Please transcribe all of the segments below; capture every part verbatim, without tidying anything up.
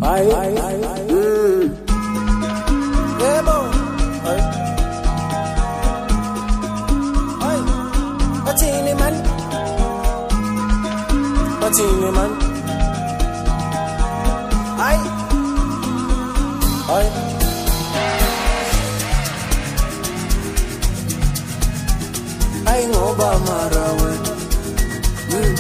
Ay, ay, ay, mm. Yebo. Ay. Ay. Bathini man. Bathini man. Ay. Ay. Ay ngoba mara wena. Mm.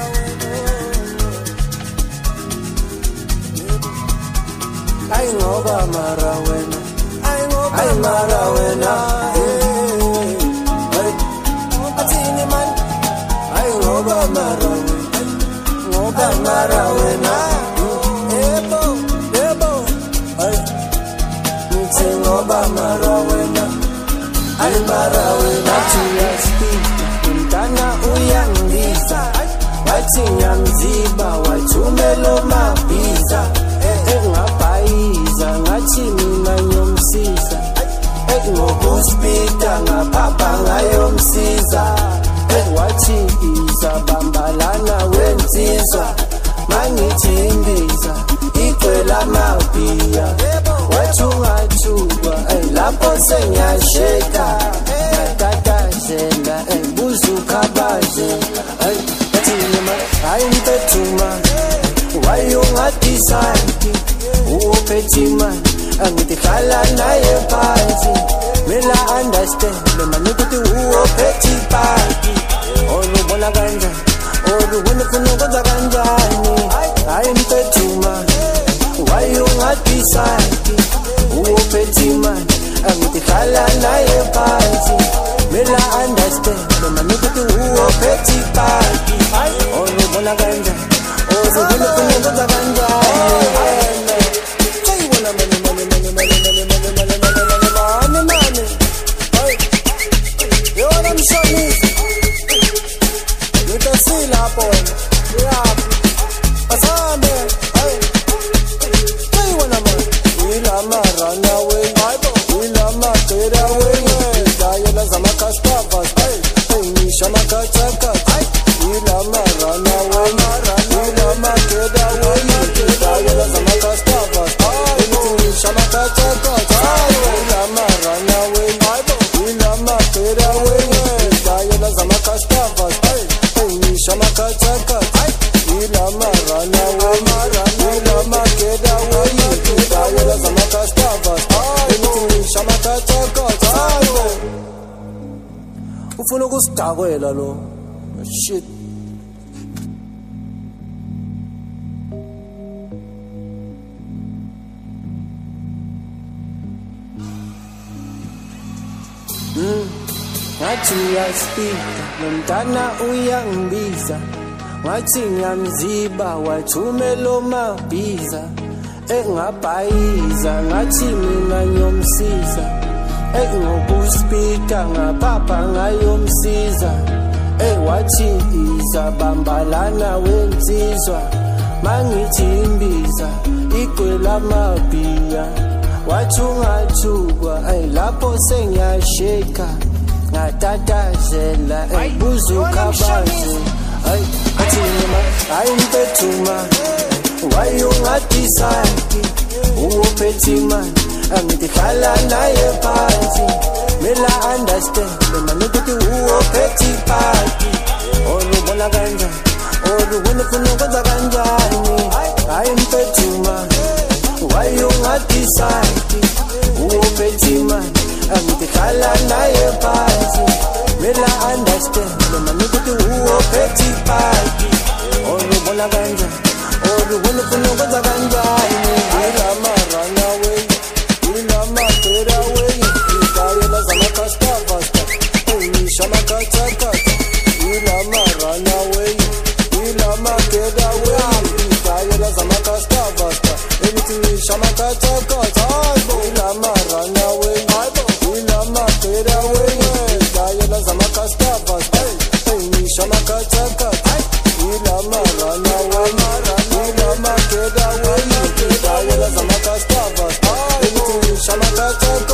Ay ngoba mara wena, ay ngoba ay mara wena, ay bathini man, ay ngoba mara wena, ngoba mara wena, yebo yebo, ay ngithi ngoba mara wena, ay mara wena, tuyasipita, mntana uyangiza, wathi ngiyamziba, wathumela mabhiza. Engaphayiza ngathi mina ngiyomsiza ngokuspita ngaphapha ngayomsiza wathi iza bambalana wensizwa mangithi imbiza icwela mabhiya wathi ungathukwa lapho sengiyasheka ngatatazela buzukhabazela bathini ma hayi mpethuma why you not decide uphethe imali angithi hlala naye phansi mina understand mina ukuthi uphethe ipaki olubona kanjani olubona ufuna ukwenza kanjani hayi mphethe imali why you not decide uphethe imali angithi hlala naye phansi mina understand mina ukuthi uphethe ipaki olubona kanjani olubona ufuna ukwenza kanjani ufuna ukusidakwela lo shit mm ngathi uyasipita nomntana uyangibiza ngathi ngiyamziba wathumela mabhiza engabhayiza ngathi mina ngiyomsiza ngokuspita ngaphapha ngayomsiza wathi iza bambalana wensizwa mangithi imbiza icwela mabhiya wathi ungathukwa lapho sengiyasheka ngatatazela buzukhabazi ay athini ma hayi mpethuma why you not decide uphethe imali angithi hlala naye phansi mina understand mina ukuthi uphethe ipaki olubona kanjani olubona ufuna ukwenza kanjani hayi mpethuma why you not decide uphethe imali angithi hlala naye phansi mina understand mina ukuthi uphethe ipaki olubona kanjani olubona ufuna ukwenza kanjani run away Shama